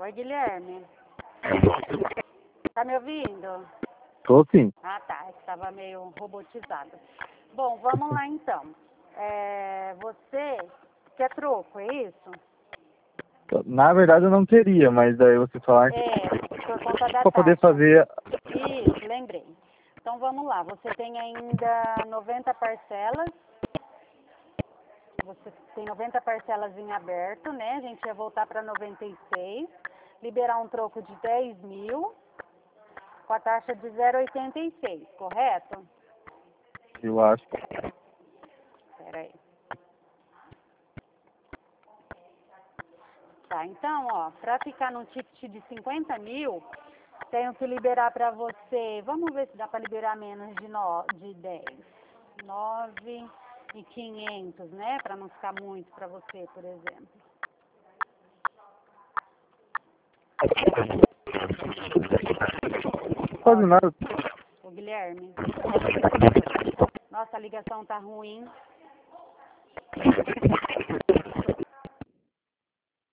Oi, Guilherme. Tá me ouvindo? Tô sim. Ah, tá. Estava meio robotizado. Bom, vamos lá então. Você quer troco, é isso? Na verdade eu não queria, mas daí você falar Por conta da pra poder taxa. fazer. Isso, lembrei. Então vamos lá. Você tem ainda 90 parcelas. Você tem 90 parcelas em aberto, né? A gente ia voltar para 96. Liberar um troco de 10 mil. Com a taxa de 0,86, correto? Eu acho. Espera aí. Tá, então, ó, para ficar num ticket de 50 mil, tenho que liberar para você, vamos ver se dá para liberar menos de 10. 9.500, né? Para não ficar muito para você, por exemplo. Quase nada. Ô, Guilherme. Nossa, a ligação tá ruim.